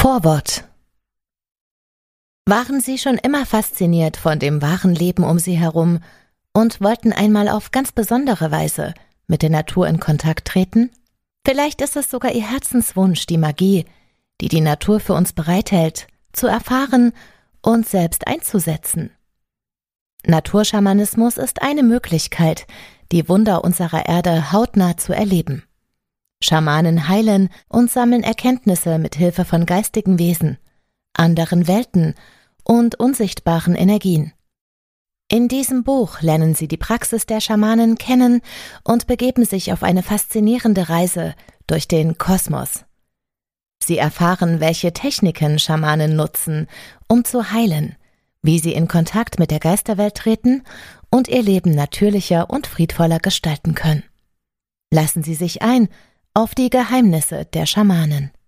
Vorwort. Waren Sie schon immer fasziniert von dem wahren Leben um Sie herum und wollten einmal auf ganz besondere Weise mit der Natur in Kontakt treten? Vielleicht ist es sogar Ihr Herzenswunsch, die Magie, die die Natur für uns bereithält, zu erfahren und selbst einzusetzen. Naturschamanismus ist eine Möglichkeit, die Wunder unserer Erde hautnah zu erleben. Schamanen heilen und sammeln Erkenntnisse mit Hilfe von geistigen Wesen, anderen Welten und unsichtbaren Energien. In diesem Buch lernen Sie die Praxis der Schamanen kennen und begeben sich auf eine faszinierende Reise durch den Kosmos. Sie erfahren, welche Techniken Schamanen nutzen, um zu heilen, wie sie in Kontakt mit der Geisterwelt treten und ihr Leben natürlicher und friedvoller gestalten können. Lassen Sie sich ein auf die Geheimnisse der Schamanen.